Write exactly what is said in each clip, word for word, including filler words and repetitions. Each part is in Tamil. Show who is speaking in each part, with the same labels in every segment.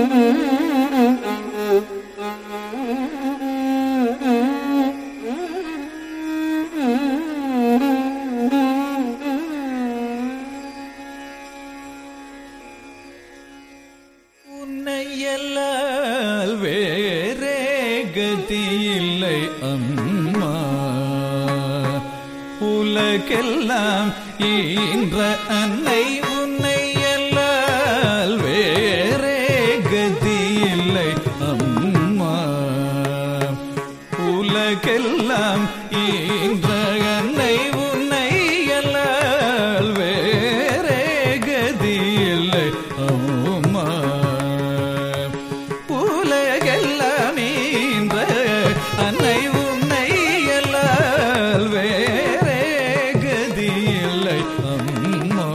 Speaker 1: உன்னையல்லால் வேறே கதியில்லை அம்மா, உலகெல்லாம் ஈன்ற அன்னை உன்னையல்லால் வேறே கதியில்லை அம்மா, உலகெல்லாம் ஈன்ற அன்னை உன்னையல்லால் வேறே கதியில்லை அம்மா, உலகெல்லாம் ஈன்ற அன்னை உன்னையல்லால் வேறே கதியில்லை அம்மா,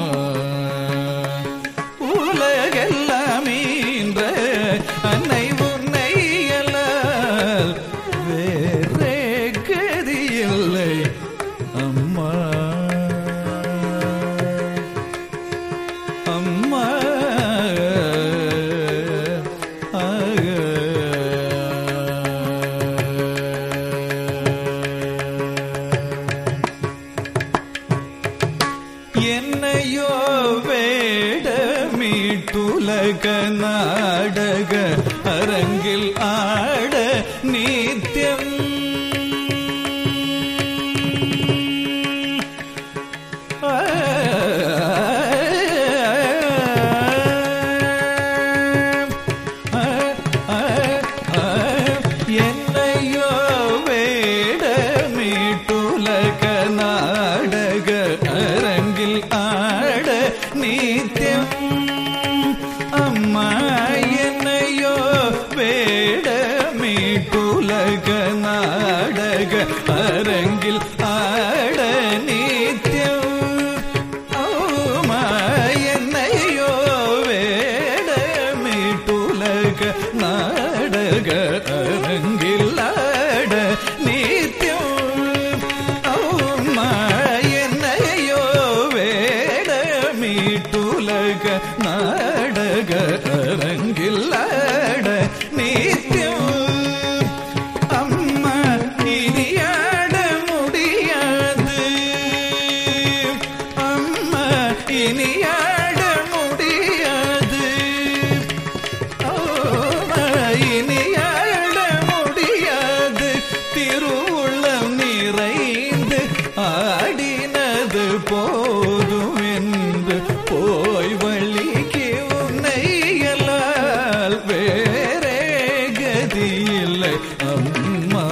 Speaker 1: உலகெல்லாம் ஈன்ற அன்னை உன்னையல்லால் வேறே கதியில்லை அம்மா. அம்மா என்னையோ வேடமீட்டுலக நாடக அரங்கில் ஆட நித்யம் என்னையோ வேடமீட்டுலக நாடக அரங்கில் ஆட நித்யம் அம்மா, என்னையோ வேடமீட்டுலக நாடக அரங்கில் ஆட நித்யம் அம்மா, என்னையோ வேடமீட்டுலக நாடக அரங்கில் ஆட நித்யம் அம்மா, என்னையோ வேடமீட்டுலக நாடக அரங்கில் ஆட நித்யம் அம்மா, இனியாட முடியாது அம்மா, இனியாட முடியாது அம்மா, இனியாட முடியாது திருவுள்ளம் நிறைந்து ஆடினது போதும் என்று போய் வழிக்கு உன்னையல்லால் வேறே கதியில்லை அம்மா,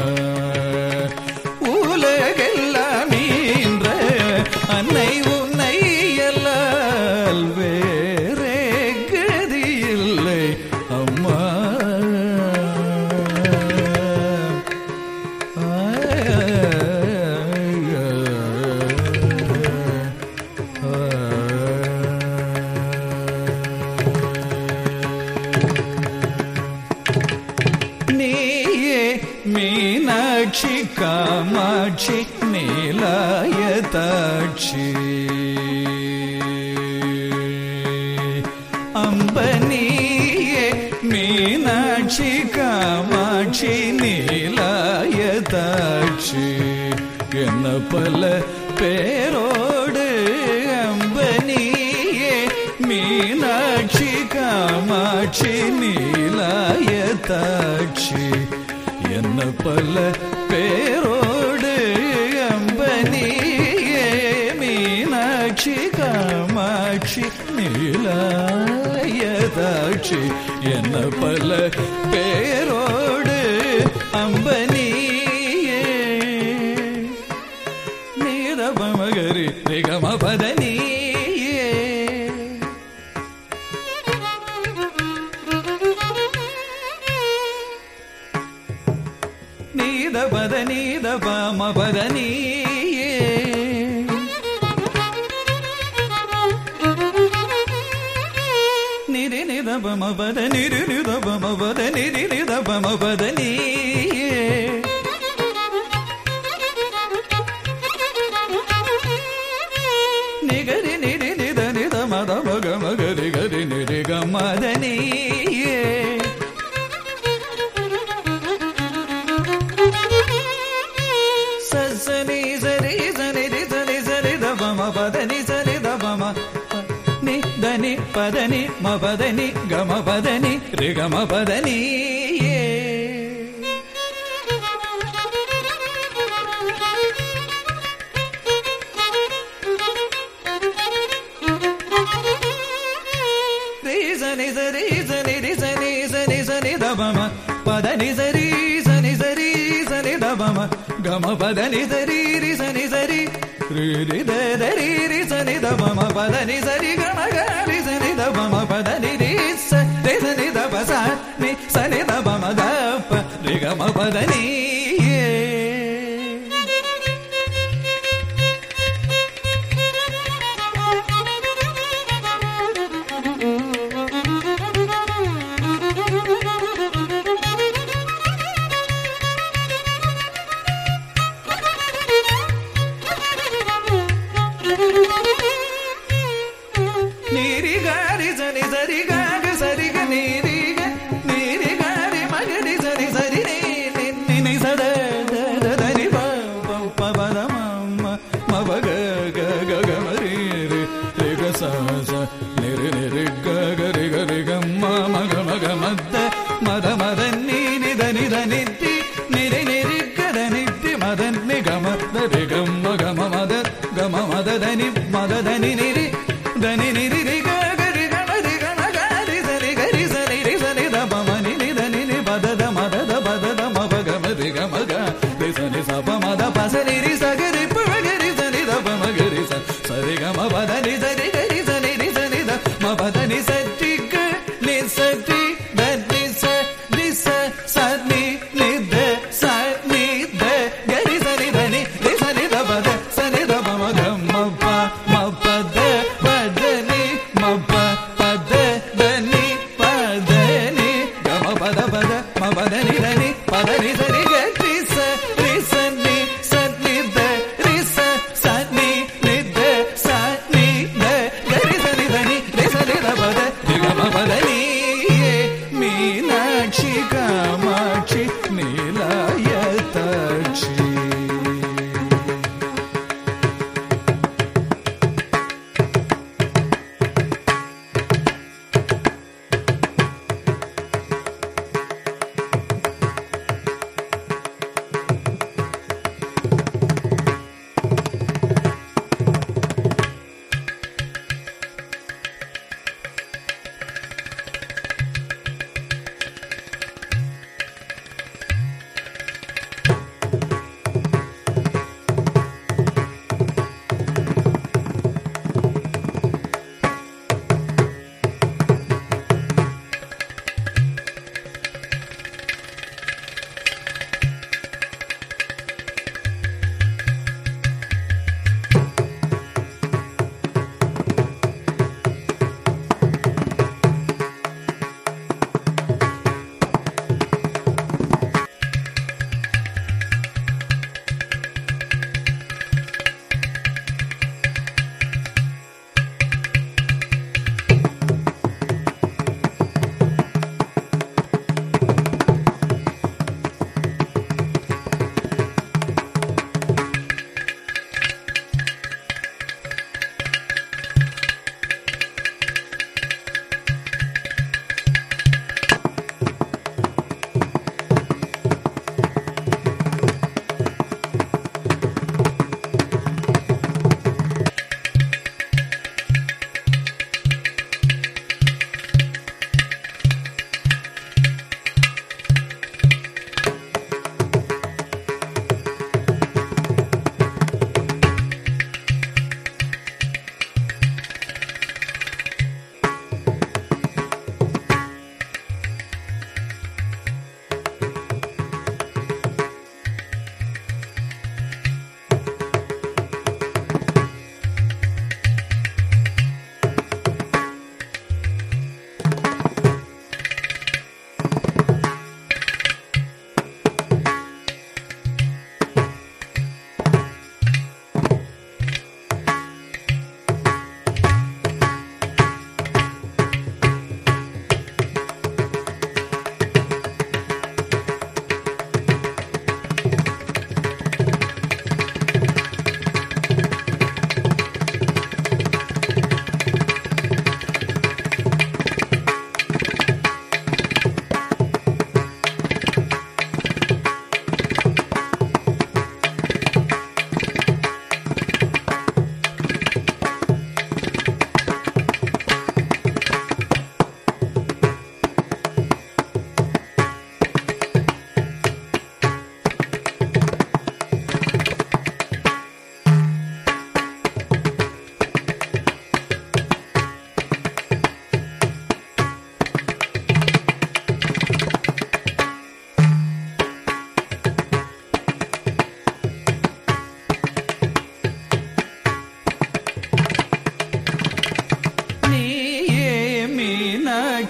Speaker 1: உலகெல்லாம் ஈன்ற அன்னை உன்னையல்லால் வேறே கதியில்லை அம்மா. நீயே மீனாட்சி காமாட்சி நீலாயதாட்சி அம்ப, நீயே மீனாட்சி காமாட்சி நீலாயதாட்சி என்ன பல பேரோடு அம்ப, நீயே மீனாட்சி காமாட்சி நீலாயதாட்சி என்ன பல பேரோடு அம்ப, நீயே மீனாட்சி காமாட்சி நீலாயதாட்சி என்ன பல பேரோடு அம்ப, நீயே நீரபமகரி நிகமபத நீயே நீத பத நீத பாம பத நீயே நிரி நித பம பத நிரி நித பம பத நிரி நித பம பத நீயே நிகரி நிரி நித நித மத மக மகரி கரி நிரி கமத நீயே பதனி மபதனி கமபதனி ரிகமபதனி சனி சரி சனி சனி சனி சனி தபம பதனி சரி சனி சரி சனி தபம கம பதனி சரி ரி சனி சரி ரி தரி ரி சனி தபம பதனி சரி கம கரி சனி தபம பதனி ரி சனி தப சனி சனி தபம தப ரி கம பதனி மத மத நீ தனி தனித்தி நிறை நெறி கதனித்தி மதன் நிகம தரி கம்ம கம மத கம மத தனி மத தனி நிரி தனி நிரி கரி கமரி கம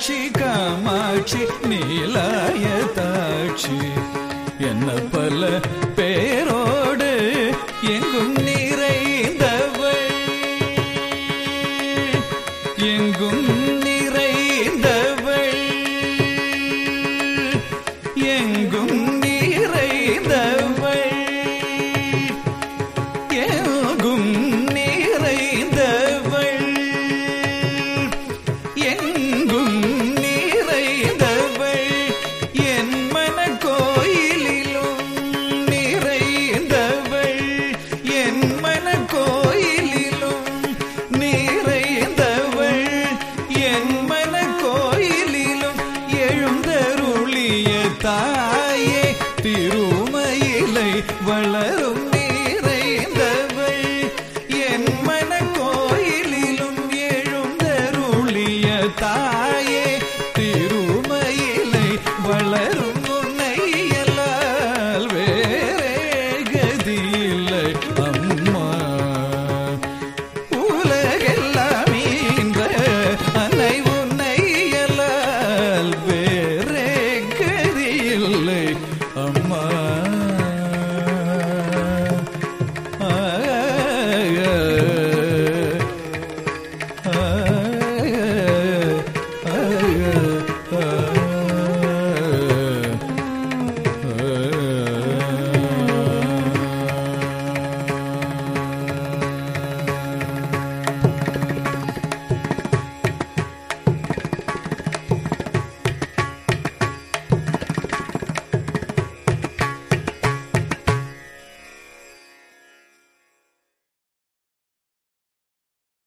Speaker 1: மீனாட்சி காமாட்சி நீலாயதாட்சி என்ன பல